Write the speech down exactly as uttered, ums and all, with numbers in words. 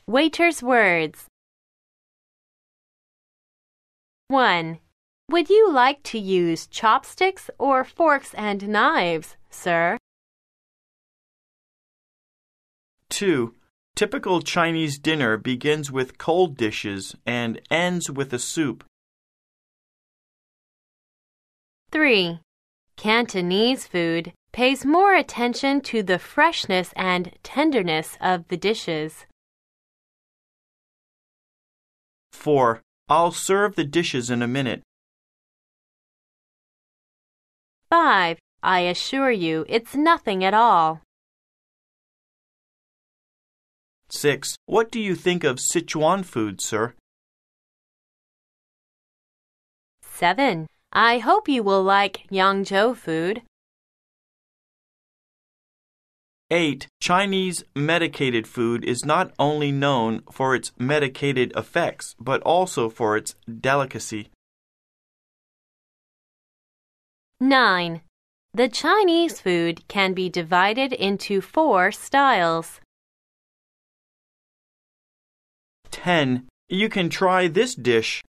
Waiter's words. one. Would you like to use chopsticks or forks and knives, sir? two. Typical Chinese dinner begins with cold dishes and ends with a soup. three. Cantonese food pays more attention to the freshness and tenderness of the dishes. four. I'll serve the dishes in a minute. five. I assure you, it's nothing at all. six. What do you think of Sichuan food, sir? seven. I hope you will like Yangzhou food. eight. Chinese medicated food is not only known for its medicated effects, but also for its delicacy. nine. The Chinese food can be divided into four styles. ten. You can try this dish